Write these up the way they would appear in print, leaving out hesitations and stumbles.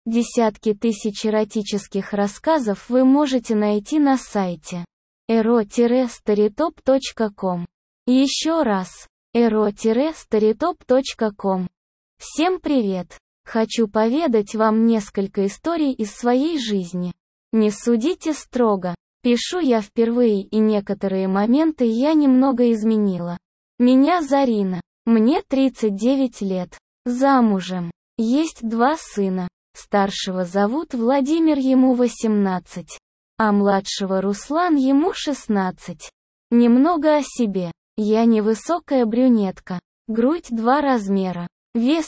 Десятки тысяч эротических рассказов вы можете найти на сайте ero-storytop.com. Еще раз, ero-storytop.com. Всем привет! Хочу поведать вам несколько историй из своей жизни. Не судите строго. Пишу я впервые, и некоторые моменты я немного изменила. Меня Зарина. Мне 39 лет. Замужем. Есть 2 сына. Старшего зовут Владимир, ему 18. А младшего Руслан, ему 16. Немного о себе. Я невысокая брюнетка. Грудь 2 размера. Вес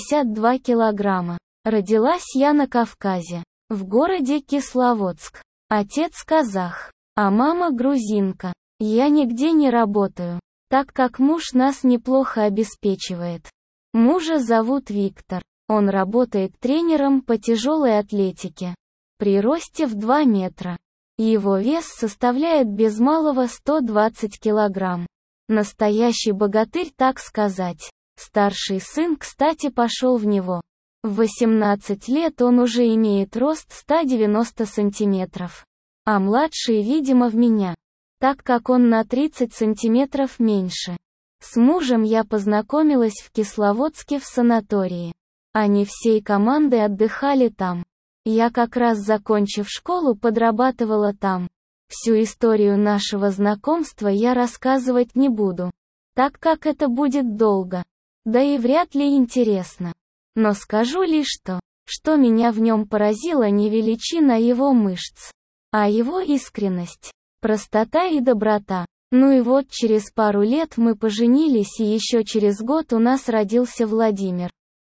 52 килограмма. Родилась я на Кавказе. В городе Кисловодск. Отец казах, а мама грузинка. Я нигде не работаю, так как муж нас неплохо обеспечивает. Мужа зовут Виктор. Он работает тренером по тяжелой атлетике. При росте в 2 метра. Его вес составляет без малого 120 килограмм. Настоящий богатырь, так сказать. Старший сын, кстати, пошел в него. В 18 лет он уже имеет рост 190 сантиметров. А младший, видимо, в меня, так как он на 30 сантиметров меньше. С мужем я познакомилась в Кисловодске в санатории. Они всей командой отдыхали там. Я как раз, закончив школу, подрабатывала там. Всю историю нашего знакомства я рассказывать не буду, так как это будет долго, да и вряд ли интересно. Но скажу лишь то, что меня в нем поразило не величина его мышц, а его искренность, простота и доброта. Ну и вот через пару лет мы поженились, и еще через год у нас родился Владимир.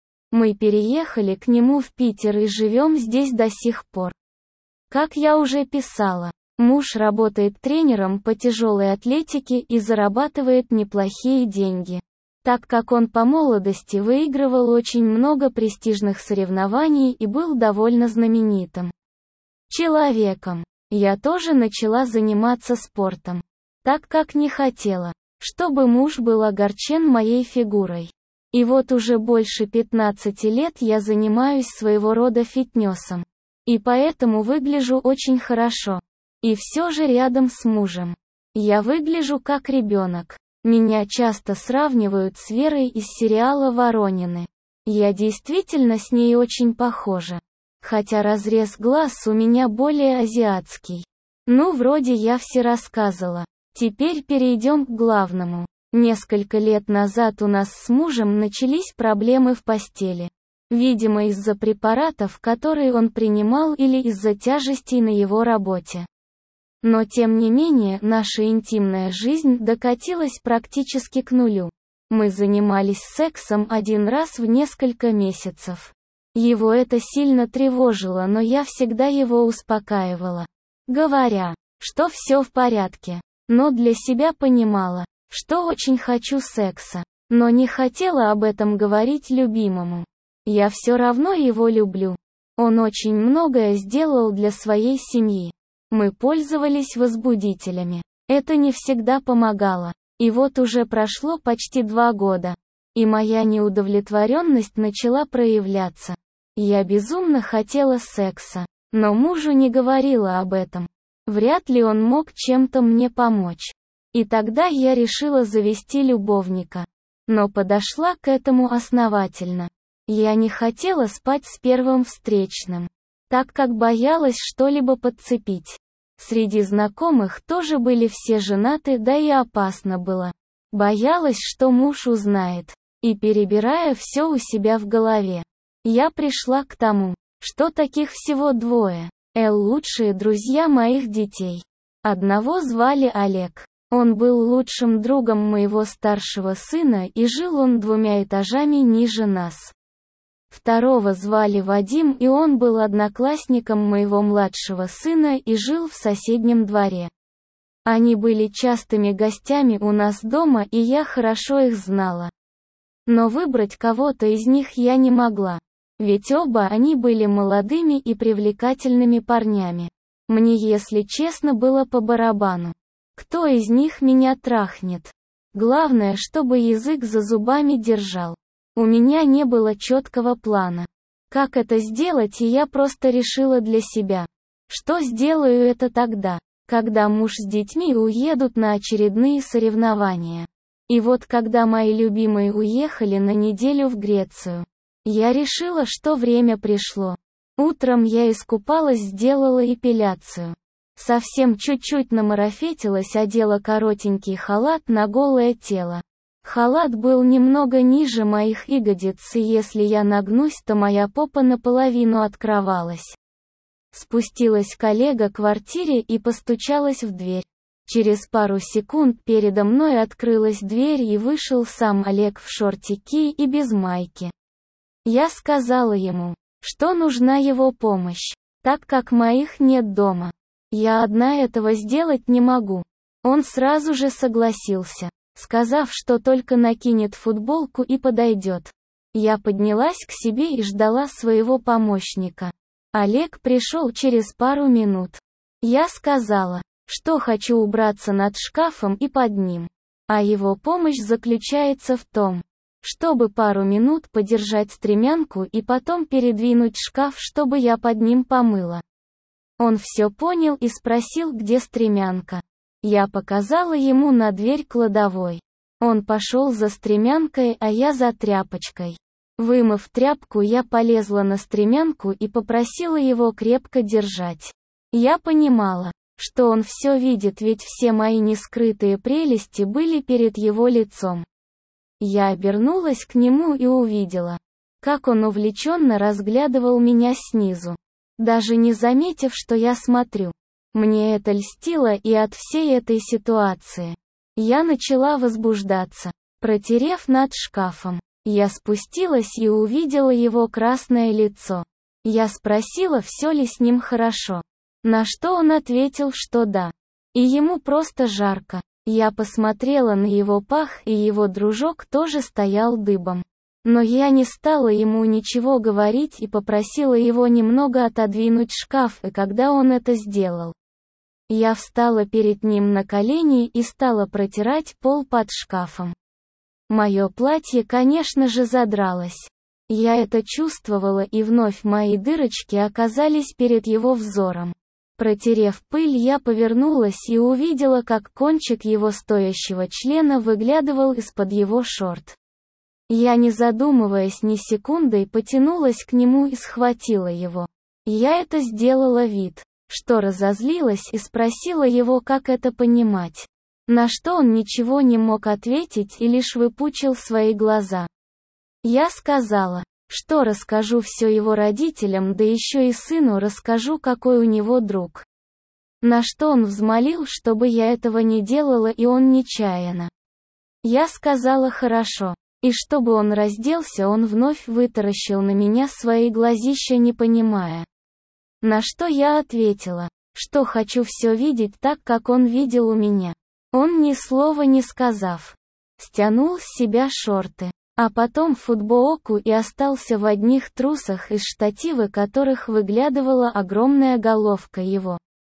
Мы переехали к нему в Питер и живем здесь до сих пор. Как я уже писала, муж работает тренером по тяжелой атлетике и зарабатывает неплохие деньги, так как он по молодости выигрывал очень много престижных соревнований и был довольно знаменитым человеком. Я тоже начала заниматься спортом, так как не хотела, чтобы муж был огорчен моей фигурой. И вот уже больше 15 лет я занимаюсь своего рода фитнесом. И поэтому выгляжу очень хорошо. И все же рядом с мужем. Я выгляжу как ребенок. Меня часто сравнивают с Верой из сериала «Воронины». Я действительно с ней очень похожа. Хотя разрез глаз у меня более азиатский. Ну, вроде я все рассказала. Теперь перейдем к главному. Несколько лет назад у нас с мужем начались проблемы в постели. Видимо, из-за препаратов, которые он принимал, или из-за тяжестей на его работе. Но тем не менее, наша интимная жизнь докатилась практически к нулю. Мы занимались сексом 1 раз в несколько месяцев. Его это сильно тревожило, но я всегда его успокаивала, говоря, что все в порядке. Но для себя понимала, что очень хочу секса, но не хотела об этом говорить любимому. Я все равно его люблю. Он очень многое сделал для своей семьи. Мы пользовались возбудителями. Это не всегда помогало. И вот уже прошло почти 2 года. И моя неудовлетворенность начала проявляться. Я безумно хотела секса, но мужу не говорила об этом. Вряд ли он мог чем-то мне помочь. И тогда я решила завести любовника. Но подошла к этому основательно. Я не хотела спать с первым встречным, так как боялась что-либо подцепить. Среди знакомых тоже были все женаты, да и опасно было. Боялась, что муж узнает. И перебирая все у себя в голове, я пришла к тому, что таких всего 2. Лучшие друзья моих детей. Одного звали Олег. Он был лучшим другом моего старшего сына, и жил он 2 этажами ниже нас. Второго звали Вадим, и он был одноклассником моего младшего сына и жил в соседнем дворе. Они были частыми гостями у нас дома, и я хорошо их знала. Но выбрать кого-то из них я не могла. Ведь оба они были молодыми и привлекательными парнями. Мне, если честно, было по барабану, кто из них меня трахнет. Главное, чтобы язык за зубами держал. У меня не было четкого плана. как это сделать, и я просто решила для себя, что сделаю это тогда, когда муж с детьми уедут на очередные соревнования. И вот когда мои любимые уехали на неделю в Грецию, я решила, что время пришло. Утром я искупалась, сделала эпиляцию. Совсем чуть-чуть намарафетилась, одела коротенький халат на голое тело. Халат был немного ниже моих ягодиц, и если я нагнусь, то моя попа наполовину открывалась. Спустилась коллега к квартире и постучалась в дверь. Через пару секунд передо мной открылась дверь и вышел сам Олег в шортики и без майки. Я сказала ему, что нужна его помощь, так как моих нет дома. Я одна этого сделать не могу. Он сразу же согласился, сказав, что только накинет футболку и подойдет. Я поднялась к себе и ждала своего помощника. Олег пришел через пару минут. Я сказала, что хочу убраться над шкафом и под ним. А его помощь заключается в том, чтобы пару минут подержать стремянку и потом передвинуть шкаф, чтобы я под ним помыла. Он все понял и спросил, где стремянка. Я показала ему на дверь кладовой. Он пошел за стремянкой, а я за тряпочкой. Вымыв тряпку, я полезла на стремянку и попросила его крепко держать. Я понимала, что он все видит, ведь все мои нескрытые прелести были перед его лицом. Я обернулась к нему и увидела, как он увлеченно разглядывал меня снизу, даже не заметив, что я смотрю. Мне это льстило, и от всей этой ситуации я начала возбуждаться. Протерев над шкафом, я спустилась и увидела его красное лицо. Я спросила, все ли с ним хорошо. На что он ответил, что да. И ему просто жарко. Я посмотрела на его пах, и его дружок тоже стоял дыбом. Но я не стала ему ничего говорить и попросила его немного отодвинуть шкаф, и когда он это сделал, я встала перед ним на колени и стала протирать пол под шкафом. Мое платье, конечно же, задралось. Я это чувствовала, и вновь мои дырочки оказались перед его взором. Протерев пыль, я повернулась и увидела, как кончик его стоящего члена выглядывал из-под его шорт. Я, не задумываясь ни секундой, потянулась к нему и схватила его. Я это сделала вид, что разозлилась, и спросила его, как это понимать. На что он ничего не мог ответить и лишь выпучил свои глаза. Я сказала, что расскажу все его родителям, да еще и сыну расскажу, какой у него друг. На что он взмолил, чтобы я этого не делала, и он нечаянно. Я сказала хорошо. И чтобы он разделся, он вновь вытаращил на меня свои глазища, не понимая. На что я ответила, что хочу все видеть так, как он видел у меня. Он ни слова не сказав, стянул с себя шорты, а потом футболку и остался в одних трусах, из штатива которых выглядывала огромная головка его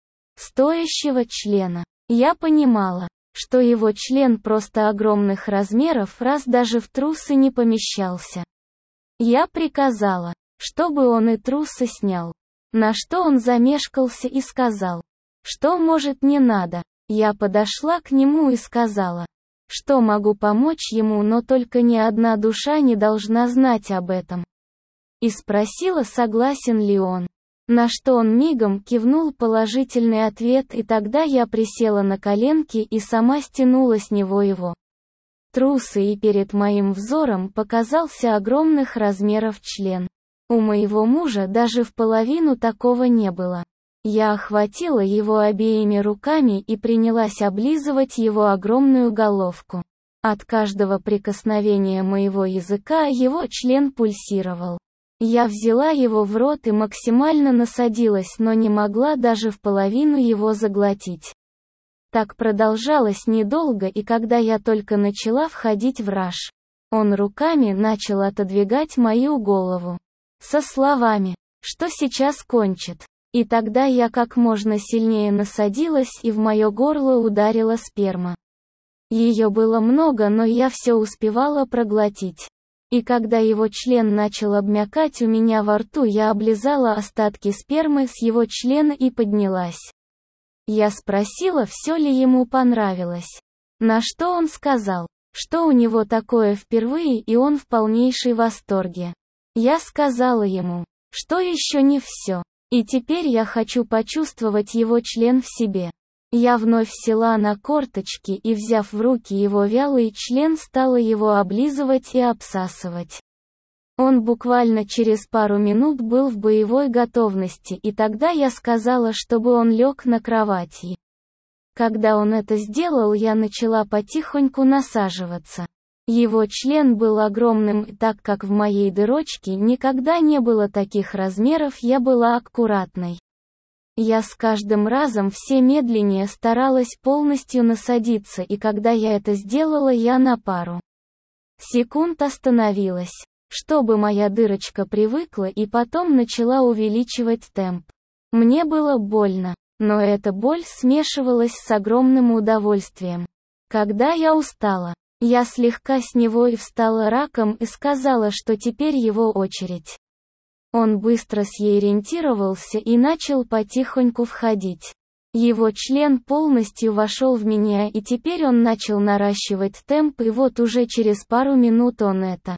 стоящего члена. Я понимала, что его член просто огромных размеров, раз даже в трусы не помещался. Я приказала, чтобы он и трусы снял. На что он замешкался и сказал, что может не надо. Я подошла к нему и сказала, что могу помочь ему, но только ни одна душа не должна знать об этом. И спросила, согласен ли он. На что он мигом кивнул положительный ответ, и тогда я присела на коленки и сама стянула с него его трусы, и перед моим взором показался огромных размеров член. У моего мужа даже в половину такого не было. Я охватила его обеими руками и принялась облизывать его огромную головку. От каждого прикосновения моего языка его член пульсировал. Я взяла его в рот и максимально насадилась, но не могла даже в половину его заглотить. Так продолжалось недолго, и когда я только начала входить в раж, он руками начал отодвигать мою голову. Со словами, что сейчас кончит. И тогда я как можно сильнее насадилась, и в мое горло ударила сперма. Ее было много, но я все успевала проглотить. И когда его член начал обмякать у меня во рту, я облизала остатки спермы с его члена и поднялась. Я спросила, все ли ему понравилось. На что он сказал, что у него такое впервые, и он в полнейшей восторге. Я сказала ему, что еще не все. И теперь я хочу почувствовать его член в себе. Я вновь села на корточки и, взяв в руки его вялый член, стала его облизывать и обсасывать. Он буквально через пару минут был в боевой готовности, и тогда я сказала, чтобы он лег на кровати. Когда он это сделал, я начала потихоньку насаживаться. Его член был огромным, и так как в моей дырочке никогда не было таких размеров, я была аккуратной. Я с каждым разом все медленнее старалась полностью насадиться, и когда я это сделала, я на пару секунд остановилась, чтобы моя дырочка привыкла, и потом начала увеличивать темп. Мне было больно, но эта боль смешивалась с огромным удовольствием. Когда я устала, я слегка с него и встала раком и сказала, что теперь его очередь. Он быстро сориентировался и начал потихоньку входить. Его член полностью вошел в меня, и теперь он начал наращивать темп, и вот уже через пару минут он это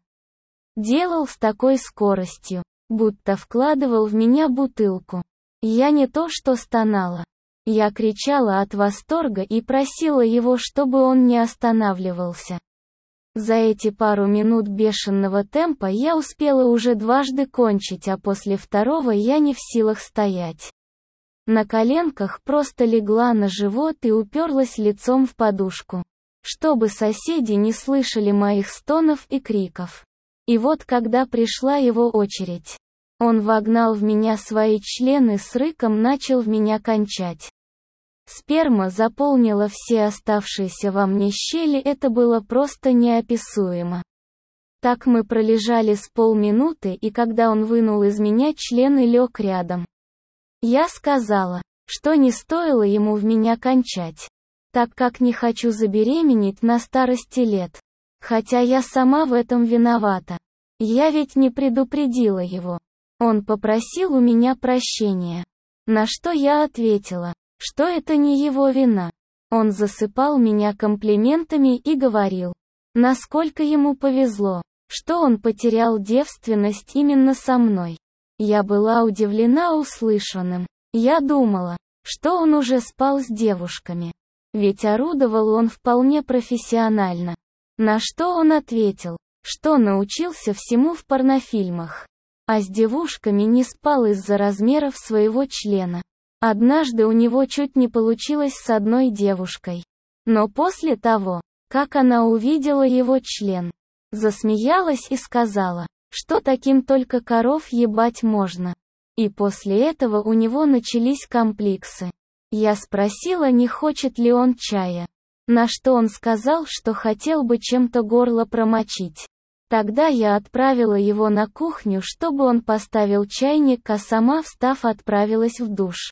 делал с такой скоростью, будто вкладывал в меня бутылку. Я не то что стонала. Я кричала от восторга и просила его, чтобы он не останавливался. За эти пару минут бешеного темпа я успела уже дважды кончить, а после второго я не в силах стоять. На коленках просто легла на живот и уперлась лицом в подушку, чтобы соседи не слышали моих стонов и криков. И вот когда пришла его очередь, он вогнал в меня свои члены, с рыком начал в меня кончать. Сперма заполнила все оставшиеся во мне щели, это было просто неописуемо. Так мы пролежали с полминуты, и когда он вынул из меня член и лег рядом, я сказала, что не стоило ему в меня кончать, так как не хочу забеременеть на старости лет. Хотя я сама в этом виновата. Я ведь не предупредила его. Он попросил у меня прощения. На что я ответила, что это не его вина. Он засыпал меня комплиментами и говорил, насколько ему повезло, что он потерял девственность именно со мной. Я была удивлена услышанным. Я думала, что он уже спал с девушками. Ведь орудовал он вполне профессионально. На что он ответил, что научился всему в порнофильмах. А с девушками не спал из-за размеров своего члена. Однажды у него чуть не получилось с одной девушкой. Но после того, как она увидела его член, засмеялась и сказала, что таким только коров ебать можно. И после этого у него начались комплексы. Я спросила, не хочет ли он чая. На что он сказал, что хотел бы чем-то горло промочить. Тогда я отправила его на кухню, чтобы он поставил чайник, а сама, встав, отправилась в душ.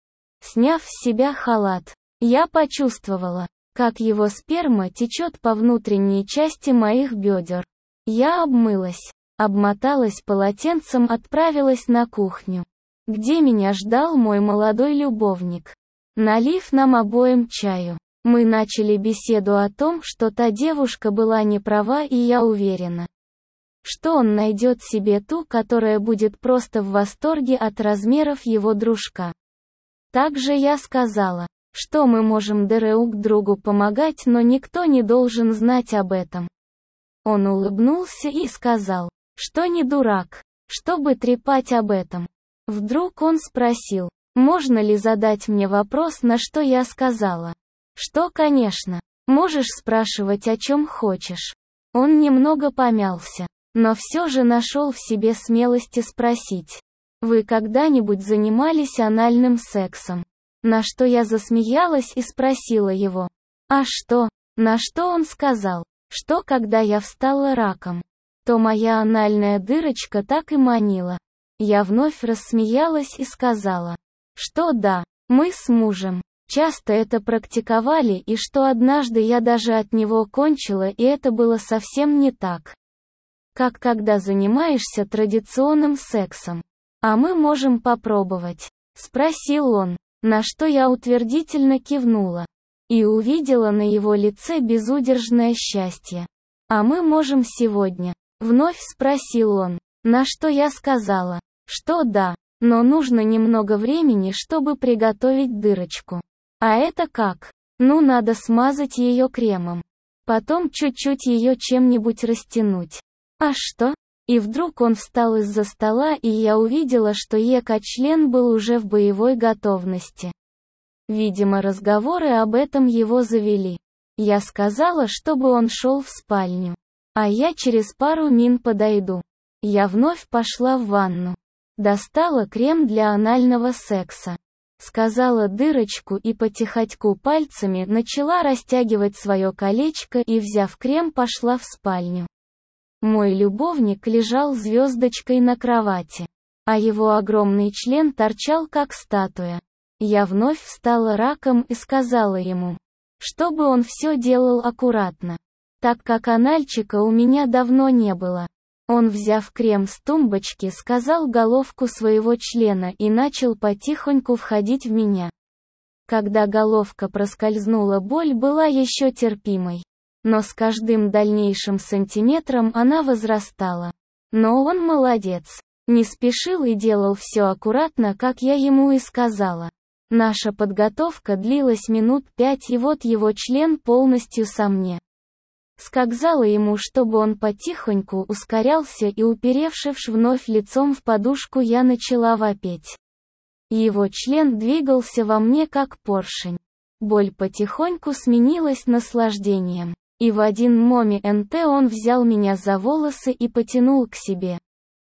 Сняв с себя халат, я почувствовала, как его сперма течет по внутренней части моих бедер. Я обмылась, обмоталась полотенцем, отправилась на кухню, где меня ждал мой молодой любовник. Налив нам обоим чаю, мы начали беседу о том, что та девушка была не права, и я уверена, что он найдет себе ту, которая будет просто в восторге от размеров его дружка. Также я сказала, что мы можем друг другу помогать, но никто не должен знать об этом. Он улыбнулся и сказал, что не дурак, чтобы трепать об этом. Вдруг он спросил, можно ли задать мне вопрос, на что я сказала, что, конечно, можешь спрашивать о чем хочешь. Он немного помялся, но все же нашел в себе смелости спросить, вы когда-нибудь занимались анальным сексом? На что я засмеялась и спросила его, а что? На что он сказал, что когда я встала раком, то моя анальная дырочка так и манила. Я вновь рассмеялась и сказала, что да, мы с мужем часто это практиковали, и что однажды я даже от него кончила, и это было совсем не так. как когда занимаешься традиционным сексом. А мы можем попробовать?» — спросил он, на что я утвердительно кивнула. И увидела на его лице безудержное счастье. «А мы можем сегодня?» — вновь спросил он, на что я сказала, что да, но нужно немного времени, чтобы приготовить дырочку. А это как? Ну, надо смазать ее кремом. Потом чуть-чуть ее чем-нибудь растянуть. А что? И вдруг он встал из-за стола, и я увидела, что член был уже в боевой готовности. Видимо, разговоры об этом его завели. Я сказала, чтобы он шел в спальню. А я через пару минут подойду. Я вновь пошла в ванну. Достала крем для анального секса. Сказала дырочку и потихоньку пальцами начала растягивать свое колечко и, взяв крем, пошла в спальню. Мой любовник лежал звездочкой на кровати, а его огромный член торчал как статуя. Я вновь встала раком и сказала ему, чтобы он все делал аккуратно, так как анальчика у меня давно не было. Он, взяв крем с тумбочки, сказал головку своего члена и начал потихоньку входить в меня. Когда головка проскользнула, боль была еще терпимой. Но с каждым дальнейшим сантиметром она возрастала. Но он молодец. Не спешил и делал все аккуратно, как я ему и сказала. Наша подготовка длилась минут 5, и вот его член полностью со мне. Сказала ему, чтобы он потихоньку ускорялся, и, уперевшись вновь лицом в подушку, я начала вопить. Его член двигался во мне как поршень. Боль потихоньку сменилась наслаждением. И в один момент он взял меня за волосы и потянул к себе.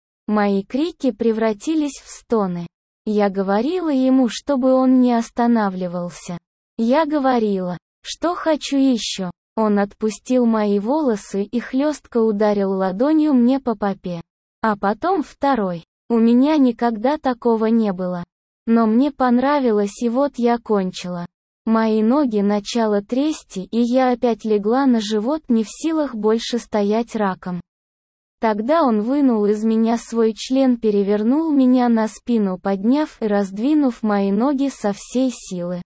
Мои крики превратились в стоны. Я говорила ему, чтобы он не останавливался. Я говорила, что хочу еще. Он отпустил мои волосы и хлестко ударил ладонью мне по попе. А потом второй. У меня никогда такого не было. Но мне понравилось, и вот я кончила. Мои ноги начало трясти, и я опять легла на живот, не в силах больше стоять раком. Тогда он вынул из меня свой член, перевернул меня на спину, подняв и раздвинув мои ноги со всей силы.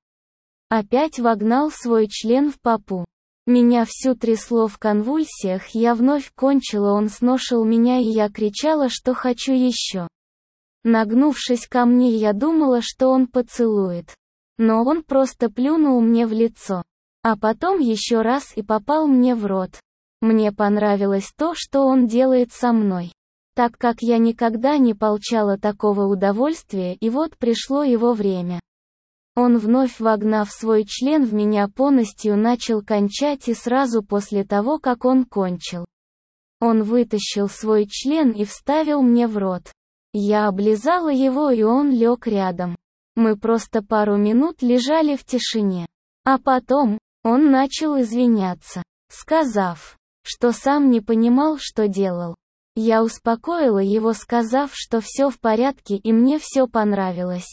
Опять вогнал свой член в попу. Меня всю трясло в конвульсиях, я вновь кончила, он сношил меня, и я кричала, что хочу еще. Нагнувшись ко мне, я думала, что он поцелует. Но он просто плюнул мне в лицо. А потом еще раз и попал мне в рот. Мне понравилось то, что он делает со мной. Так как я никогда не получала такого удовольствия, и вот пришло его время. Он, вновь вогнав свой член в меня, полностью начал кончать, и сразу после того, как он кончил, он вытащил свой член и вставил мне в рот. Я облизала его, и он лег рядом. Мы просто пару минут лежали в тишине. А потом, он начал извиняться, сказав, что сам не понимал, что делал. Я успокоила его, сказав, что все в порядке и мне все понравилось.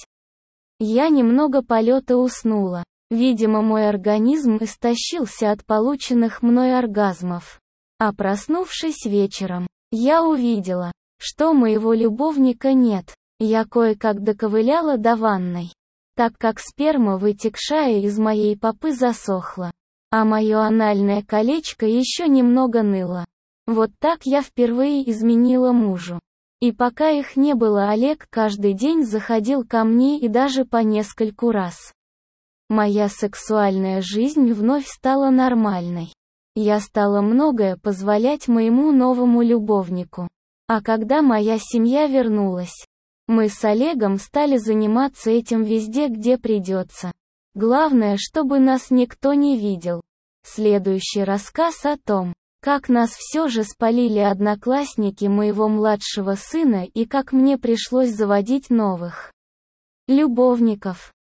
Я немного полета уснула. Видимо, мой организм истощился от полученных мной оргазмов. А проснувшись вечером, я увидела, что моего любовника нет. Я кое-как доковыляла до ванной, так как сперма, вытекшая из моей попы, засохла, а мое анальное колечко еще немного ныло. Вот так я впервые изменила мужу. И пока их не было, Олег каждый день заходил ко мне, и даже по нескольку раз. Моя сексуальная жизнь вновь стала нормальной. Я стала многое позволять моему новому любовнику. А когда моя семья вернулась, мы с Олегом стали заниматься этим везде, где придется. Главное, чтобы нас никто не видел. Следующий рассказ о том, как нас все же спалили одноклассники моего младшего сына, и как мне пришлось заводить новых любовников.